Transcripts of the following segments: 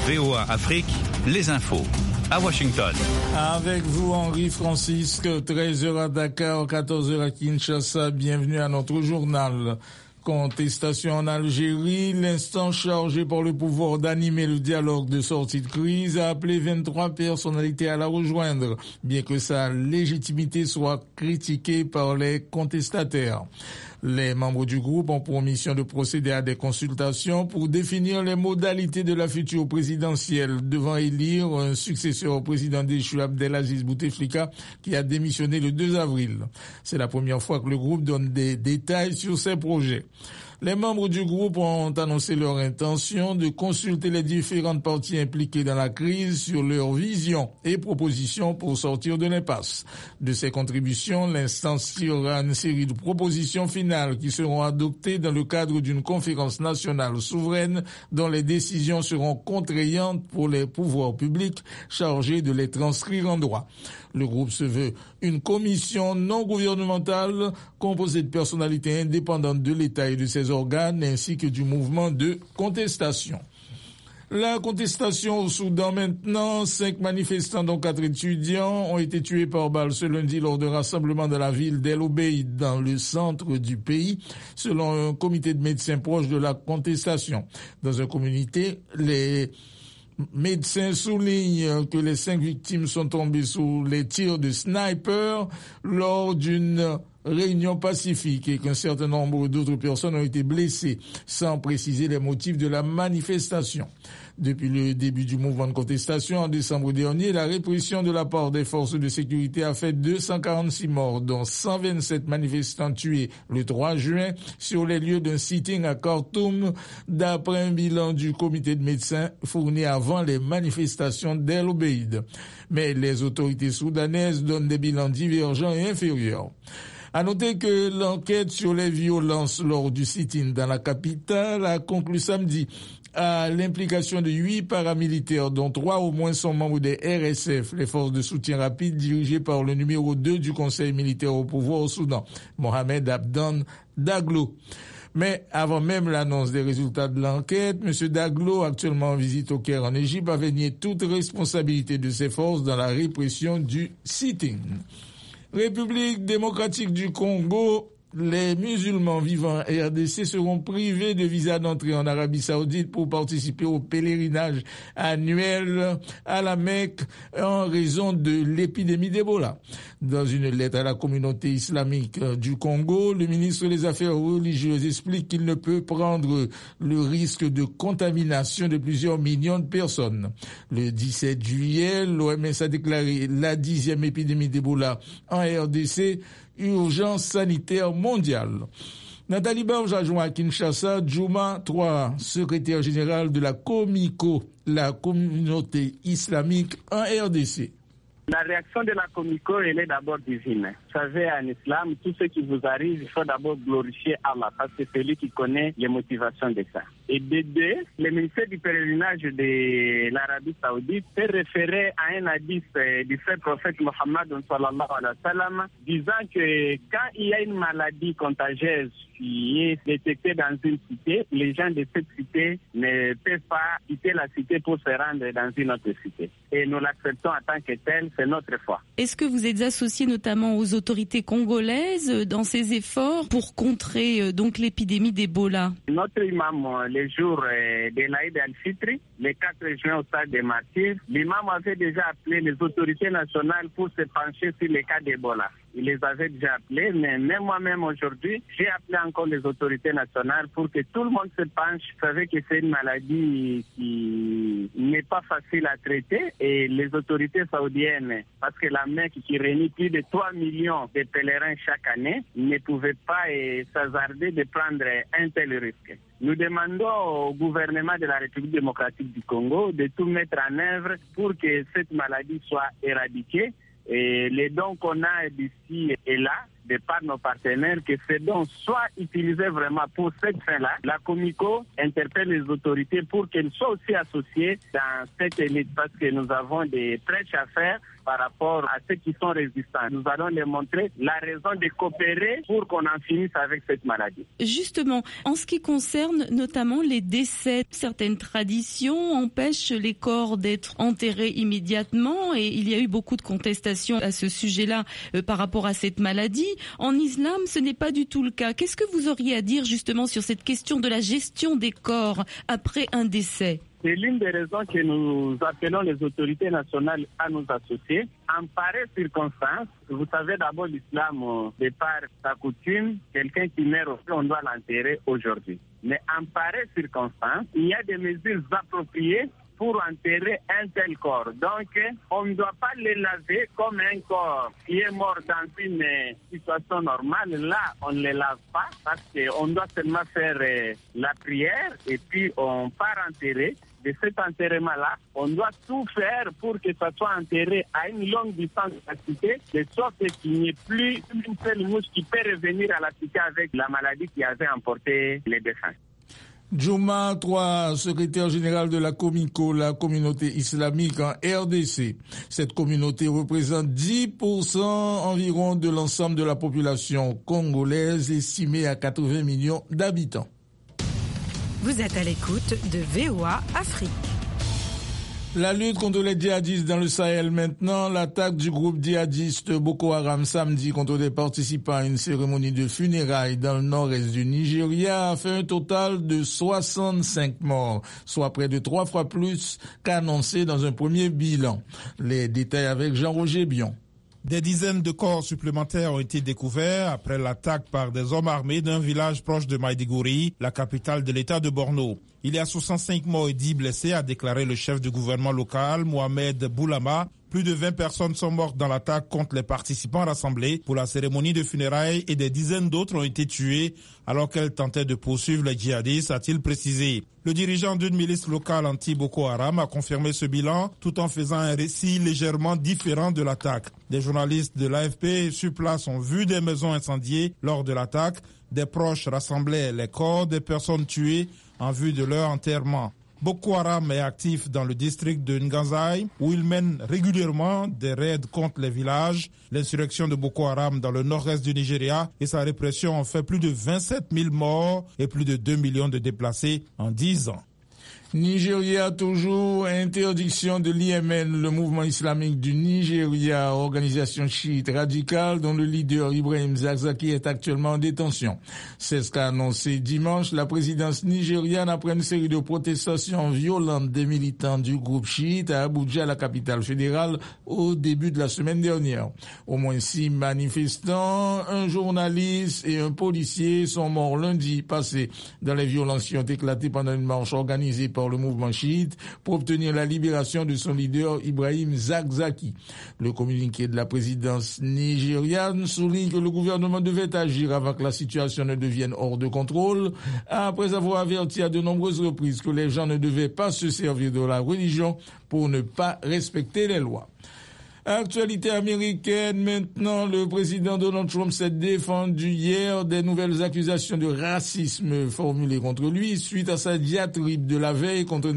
VOA Afrique, les infos. À Washington. Avec vous, Henri Francisque, 13h à Dakar, 14h à Kinshasa. Bienvenue à notre journal. Contestation en Algérie, l'instance chargée par le pouvoir d'animer le dialogue de sortie de crise a appelé 23 personnalités à la rejoindre, bien que sa légitimité soit critiquée par les contestataires. Les membres du groupe ont pour mission de procéder à des consultations pour définir les modalités de la future présidentielle devant élire un successeur au président déchu Abdelaziz Bouteflika qui a démissionné le 2 avril. C'est la première fois que le groupe donne des détails sur ses projets. Les membres du groupe ont annoncé leur intention de consulter les différentes parties impliquées dans la crise sur leur vision et propositions pour sortir de l'impasse. De ces contributions, l'instance tirera une série de propositions finales qui seront adoptées dans le cadre d'une conférence nationale souveraine dont les décisions seront contraignantes pour les pouvoirs publics chargés de les transcrire en droit. Le groupe se veut une commission non gouvernementale composée de personnalités indépendantes de l'État et de ses organes ainsi que du mouvement de contestation. La contestation au Soudan maintenant, 5 manifestants dont 4 étudiants ont été tués par balle ce lundi lors d'un rassemblement dans la ville d'El Obeid dans le centre du pays, selon un comité de médecins proche de la contestation. Dans un communiqué, les médecins soulignent que les 5 victimes sont tombées sous les tirs de snipers lors d'une réunion pacifique et qu'un certain nombre d'autres personnes ont été blessées, sans préciser les motifs de la manifestation. Depuis le début du mouvement de contestation en décembre dernier, la répression de la part des forces de sécurité a fait 246 morts, dont 127 manifestants tués le 3 juin sur les lieux d'un sitting à Khartoum, d'après un bilan du comité de médecins fourni avant les manifestations d'El Obeid. Mais les autorités soudanaises donnent des bilans divergents et inférieurs. À noter que l'enquête sur les violences lors du sit-in dans la capitale a conclu samedi à l'implication de 8 paramilitaires, dont 3 au moins sont membres des RSF, les forces de soutien rapide dirigées par le numéro 2 du Conseil militaire au pouvoir au Soudan, Mohamed Abdan Daglo. Mais avant même l'annonce des résultats de l'enquête, M. Daglo, actuellement en visite au Caire en Égypte, avait nié toute responsabilité de ses forces dans la répression du sit-in. République démocratique du Congo, les musulmans vivant en RDC seront privés de visa d'entrée en Arabie Saoudite pour participer au pèlerinage annuel à la Mecque en raison de l'épidémie d'Ebola. Dans une lettre à la communauté islamique du Congo, le ministre des Affaires religieuses explique qu'il ne peut prendre le risque de contamination de plusieurs millions de personnes. Le 17 juillet, l'OMS a déclaré la 10e épidémie d'Ebola en RDC, urgence sanitaire mondiale. Nathalie Barge a joint à Kinshasa Djouma III, secrétaire général de la COMICO, la communauté islamique en RDC. La réaction de la Comico, elle est d'abord divine. Vous savez, en islam, tout ce qui vous arrive, il faut d'abord glorifier Allah, parce que c'est lui qui connaît les motivations de ça. Et de deux, le ministère du pèlerinage de l'Arabie Saoudite s'est référé à un hadith du fait prophète Mohammed sallallahu alayhi wa sallam, disant que quand il y a une maladie contagieuse qui est détectée dans une cité, les gens de cette cité ne peuvent pas quitter la cité pour se rendre dans une autre cité. Et nous l'acceptons en tant que tel, c'est notre foi. Est-ce que vous êtes associé notamment aux autorités congolaises dans ces efforts pour contrer donc l'épidémie d'Ebola? Notre imam, le jour de l'Aïd al-Fitri, le 4 juin au stade des Martyrs, l'imam avait déjà appelé les autorités nationales pour se pencher sur les cas d'Ebola. Il les avait déjà appelés, mais même moi-même aujourd'hui, j'ai appelé encore les autorités nationales pour que tout le monde se penche. Vous savez que c'est une maladie qui n'est pas facile à traiter et les autorités saoudiennes, parce que la Mecque qui réunit plus de 3 millions de pèlerins chaque année, ne pouvait pas s'hasarder de prendre un tel risque. Nous demandons au gouvernement de la République démocratique du Congo de tout mettre en œuvre pour que cette maladie soit éradiquée. Et les dons qu'on a d'ici et là, de par nos partenaires que ces dons soient utilisés vraiment pour cette fin-là. La Comico interpelle les autorités pour qu'elles soient aussi associées dans cette élite parce que nous avons des prêches à faire par rapport à ceux qui sont résistants. Nous allons les montrer la raison de coopérer pour qu'on en finisse avec cette maladie. Justement, en ce qui concerne notamment les décès, certaines traditions empêchent les corps d'être enterrés immédiatement et il y a eu beaucoup de contestations à ce sujet-là par rapport à cette maladie. En islam, ce n'est pas du tout le cas. Qu'est-ce que vous auriez à dire justement sur cette question de la gestion des corps après un décès ? C'est l'une des raisons que nous appelons les autorités nationales à nous associer. En pareille circonstance, vous savez d'abord l'islam, de par sa coutume, quelqu'un qui meurt, on doit l'enterrer aujourd'hui. Mais en pareille circonstance, il y a des mesures appropriées pour enterrer un tel corps. Donc, on ne doit pas les laver comme un corps qui est mort dans une situation normale. Là, on ne les lave pas parce qu'on doit seulement faire la prière et puis on part enterrer. De cet enterrement-là, on doit tout faire pour que ça soit enterré à une longue distance de la cité, de sorte qu'il n'y ait plus une seule mouche qui peut revenir à la cité avec la maladie qui avait emporté les défunts. Djouma III, secrétaire général de la Comico, la communauté islamique en RDC. Cette communauté représente 10% environ de l'ensemble de la population congolaise, estimée à 80 millions d'habitants. Vous êtes à l'écoute de VOA Afrique. La lutte contre les djihadistes dans le Sahel maintenant, l'attaque du groupe djihadiste Boko Haram samedi contre des participants à une cérémonie de funérailles dans le nord-est du Nigeria a fait un total de 65 morts, soit près de 3 fois plus qu'annoncé dans un premier bilan. Les détails avec Jean-Roger Bion. Des dizaines de corps supplémentaires ont été découverts après l'attaque par des hommes armés d'un village proche de Maïdigori, la capitale de l'état de Borno. Il y a 65 morts et 10 blessés, a déclaré le chef du gouvernement local, Mohamed Boulama. Plus de 20 personnes sont mortes dans l'attaque contre les participants rassemblés pour la cérémonie de funérailles et des dizaines d'autres ont été tués alors qu'elles tentaient de poursuivre les djihadistes, a-t-il précisé. Le dirigeant d'une milice locale anti-Boko Haram a confirmé ce bilan tout en faisant un récit légèrement différent de l'attaque. Des journalistes de l'AFP sur place ont vu des maisons incendiées lors de l'attaque. Des proches rassemblaient les corps des personnes tuées en vue de leur enterrement. Boko Haram est actif dans le district de Nganzai où il mène régulièrement des raids contre les villages. L'insurrection de Boko Haram dans le nord-est du Nigeria et sa répression ont fait plus de 27 000 morts et plus de 2 millions de déplacés en 10 ans. Nigeria toujours, interdiction de l'IMN, le mouvement islamique du Nigeria, organisation chiite radicale dont le leader Ibrahim Zakzaki est actuellement en détention. C'est ce qu'a annoncé dimanche la présidence nigériane après une série de protestations violentes des militants du groupe chiite à Abuja, la capitale fédérale, au début de la semaine dernière. Au moins 6 manifestants, un journaliste et un policier sont morts lundi passé dans les violences qui ont éclaté pendant une marche organisée par le mouvement chiite pour obtenir la libération de son leader Ibrahim Zakzaki. Le communiqué de la présidence nigériane souligne que le gouvernement devait agir avant que la situation ne devienne hors de contrôle, après avoir averti à de nombreuses reprises que les gens ne devaient pas se servir de la religion pour ne pas respecter les lois. Actualité américaine, maintenant, le président Donald Trump s'est défendu hier des nouvelles accusations de racisme formulées contre lui suite à sa diatribe de la veille contre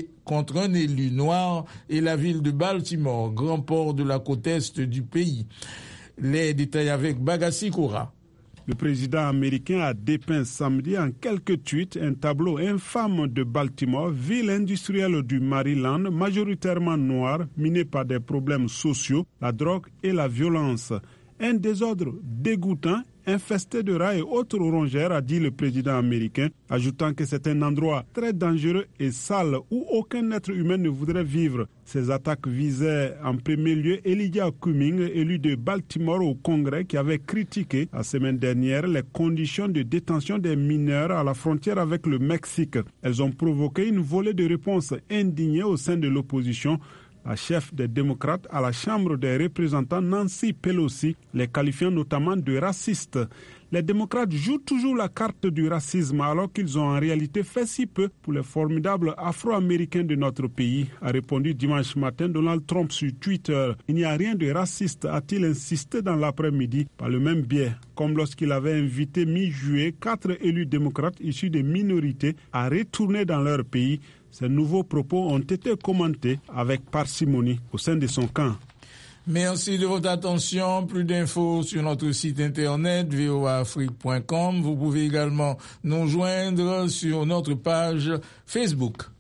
un élu noir et la ville de Baltimore, grand port de la côte est du pays. Les détails avec Bagassi Koura. Le président américain a dépeint samedi en quelques tweets un tableau infâme de Baltimore, ville industrielle du Maryland, majoritairement noire, minée par des problèmes sociaux, la drogue et la violence. Un désordre dégoûtant, infesté de rats et autres rongères, a dit le président américain, ajoutant que c'est un endroit très dangereux et sale où aucun être humain ne voudrait vivre. Ces attaques visaient en premier lieu Elijah Cummings, élu de Baltimore au Congrès, qui avait critiqué la semaine dernière les conditions de détention des mineurs à la frontière avec le Mexique. Elles ont provoqué une volée de réponses indignées au sein de l'opposition. La chef des démocrates à la Chambre des représentants, Nancy Pelosi, les qualifiant notamment de racistes. Les démocrates jouent toujours la carte du racisme alors qu'ils ont en réalité fait si peu pour les formidables Afro-Américains de notre pays, a répondu dimanche matin Donald Trump sur Twitter. Il n'y a rien de raciste, a-t-il insisté dans l'après-midi, par le même biais, comme lorsqu'il avait invité mi-juillet 4 élus démocrates issus des minorités à retourner dans leur pays. Ces nouveaux propos ont été commentés avec parcimonie au sein de son camp. Merci de votre attention. Plus d'infos sur notre site internet voaafrique.com. Vous pouvez également nous joindre sur notre page Facebook.